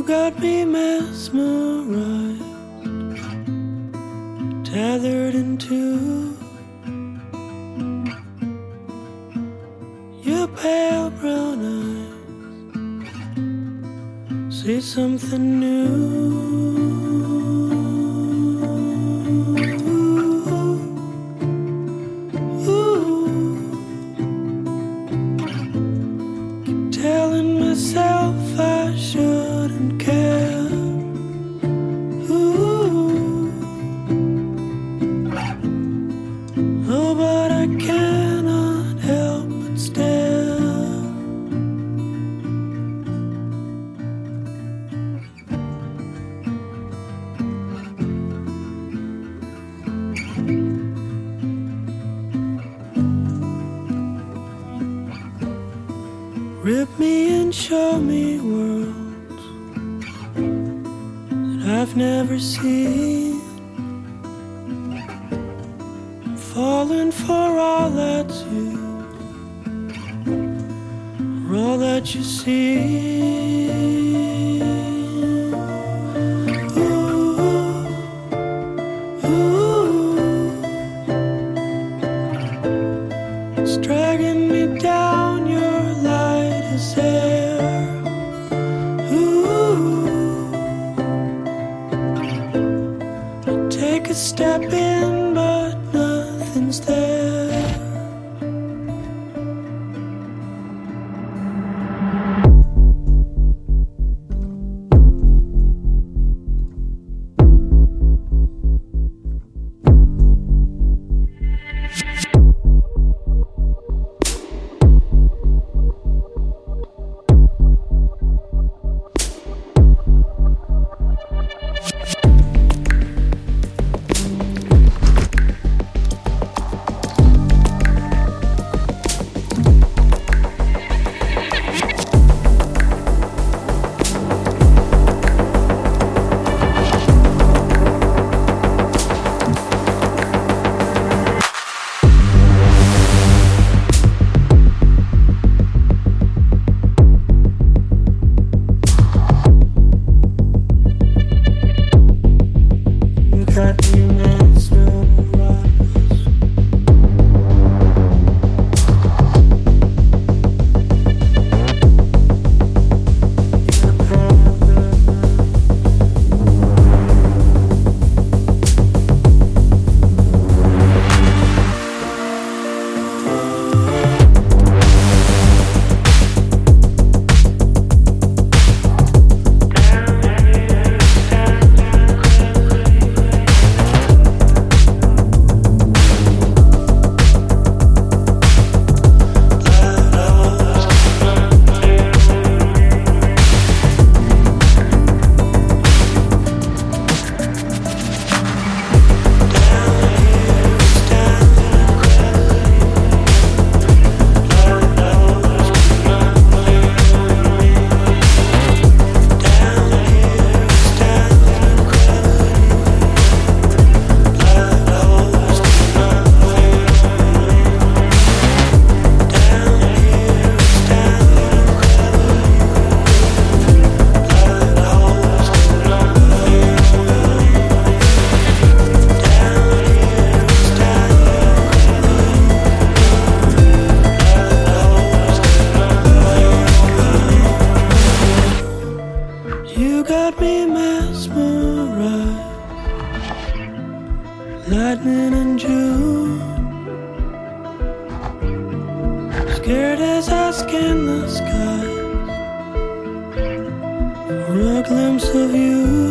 got me mesmerized, tethered into your pale brown eyes. See something new. Telling myself I shouldn't care. Ooh. Oh, but I cannot help but stare. Rip me and show me worlds that I've never seen. I'm falling for all that's you, for all that you see. Ooh, ooh. It's dragging me down, your light is there. Ooh, I take a step in, but nothing's there. You got me mesmerized, lightning in June. Scared as I scan the sky for a glimpse of you.